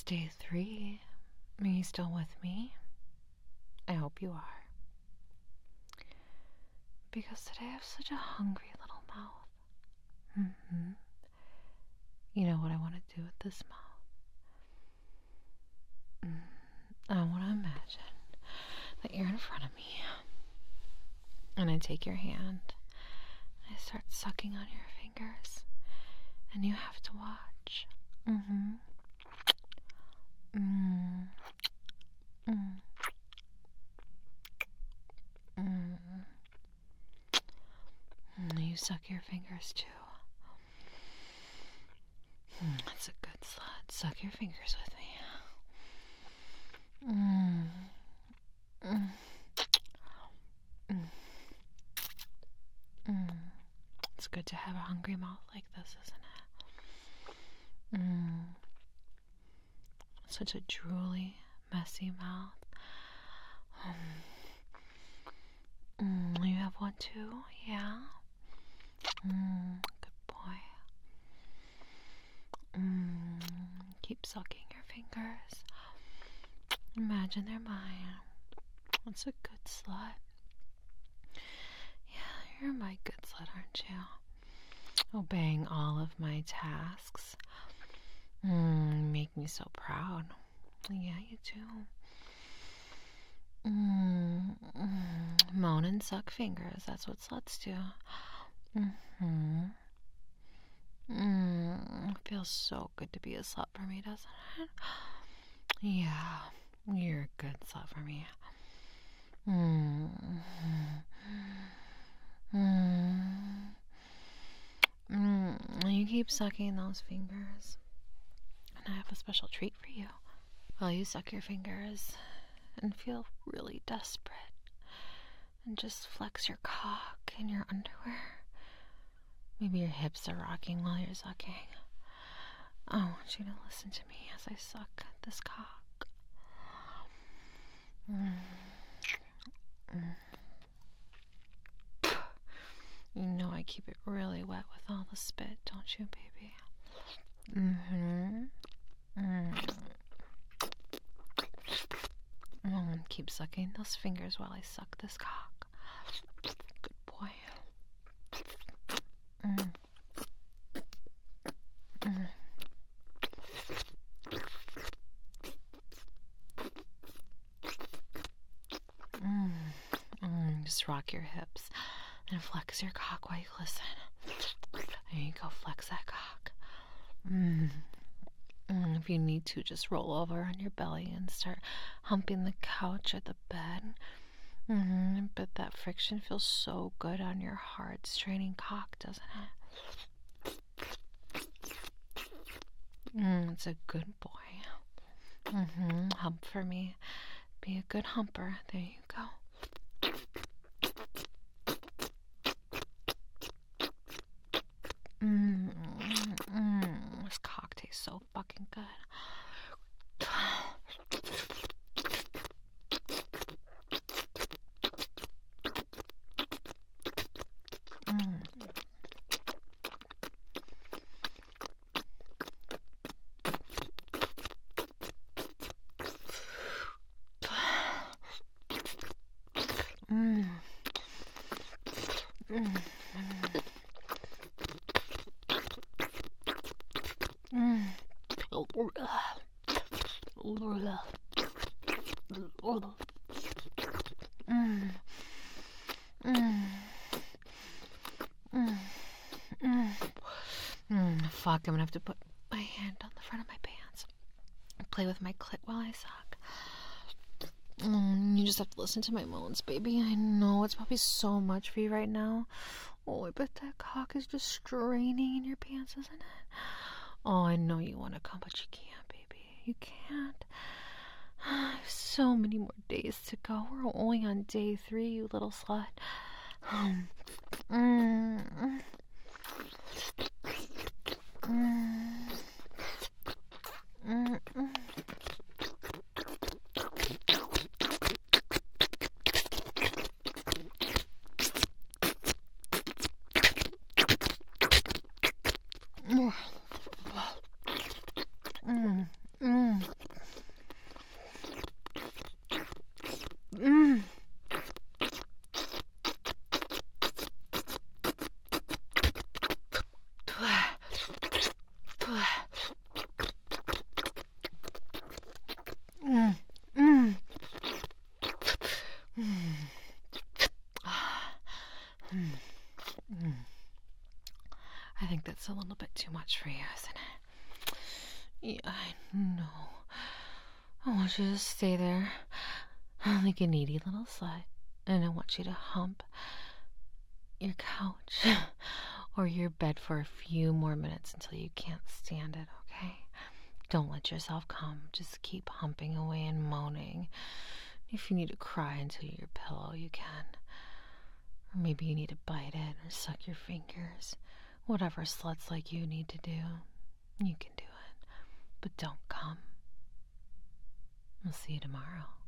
day 3. Are you still with me? I hope you are. Because today I have such a hungry little mouth. You know what I want to do with this mouth? I want to imagine that you're in front of me. And I take your hand. And I start sucking on your fingers. And you have to watch. You suck your fingers too. That's a good slut. Suck your fingers with me. It's good to have a hungry mouth like this, isn't it? Such a drooly, messy mouth. You have one too? Yeah? Good boy. Keep sucking your fingers. Imagine they're mine. That's a good slut. Yeah, you're my good slut, aren't you? Obeying all of my tasks. Make me so proud. Yeah, you do. Moan and suck fingers. That's what sluts do. Feels so good to be a slut for me, doesn't it? Yeah, you're a good slut for me. You keep sucking those fingers. And I have a special treat for you. While you suck your fingers and feel really desperate and just flex your cock in your underwear. Maybe your hips are rocking while you're sucking. I want you to listen to me as I suck this cock. You know I keep it really wet with all the spit, don't you, baby? Keep sucking those fingers while I suck this cock. Good boy. Just rock your hips and flex your cock while you listen. There you go, flex that cock. If you need to, just roll over on your belly and start humping the couch or the bed. But that friction feels so good on your hard, straining cock, doesn't it? It's a good boy. Hump for me. Be a good humper. There you go. This cock tastes so fucking good. Fuck, I'm gonna have to put my hand on the front of my pants and play with my clit while I suck. You just have to listen to my moans, baby. I know it's probably so much for you right now. I bet that cock is just straining in your pants, isn't it? I know you want to come, but you can't, baby. You can't. I have so many more days to go. We're only on day 3, you little slut. little bit too much for you, isn't it? Yeah, I know. I want you to stay there like a needy little slut. And I want you to hump your couch or your bed for a few more minutes until you can't stand it, okay? Don't let yourself come. Just keep humping away and moaning. If you need to cry into your pillow, you can. Or maybe you need to bite it or suck your fingers. Whatever sluts like you need to do, you can do it. But don't come. I'll see you tomorrow.